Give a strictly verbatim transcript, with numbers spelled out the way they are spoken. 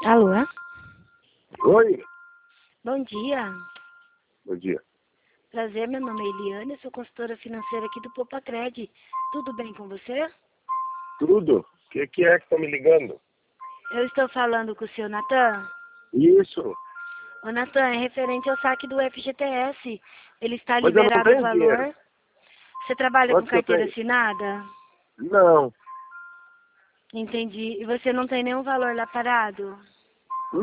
Alô? Oi, Bom dia. bom dia. Prazer, meu nome é Eliane, eu sou consultora financeira aqui do Popacred. Tudo bem com você? Tudo? O que, que é que tá me ligando? Eu estou falando com o seu Natan. Isso, Ô Natan, é referente ao saque do F G T S. Ele está mas eu não liberado o tenho dinheiro. valor. Você trabalha com Quanto que eu carteira tenho? assinada? Não, Entendi. E você não tem nenhum valor lá parado?